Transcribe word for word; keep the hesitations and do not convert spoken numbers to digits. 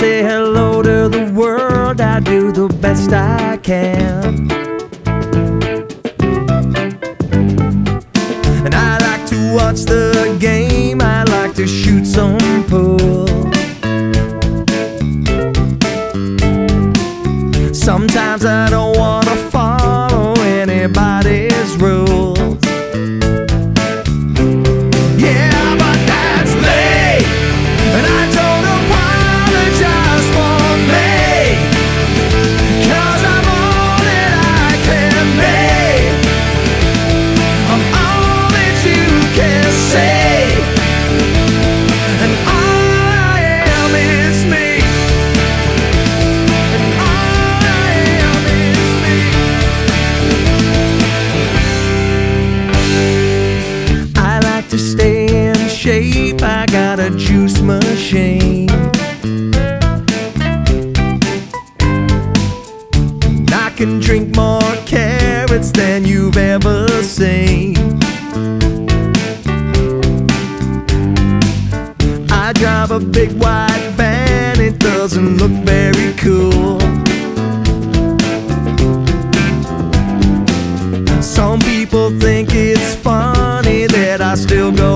say hello to the world, I do the best I can. And I like to watch the game, I like to shoot some pool. Sometimes I don't want to follow anybody's rules. Yeah, but that's me, and I don't apologize for me, 'cause I'm all that I can be. I'm all that you can see, and all I am is me. To stay in shape, I got a juice machine. I can drink more carrots than you've ever seen. I drive a big white van, it doesn't look very cool. Some people think it's funny that I still go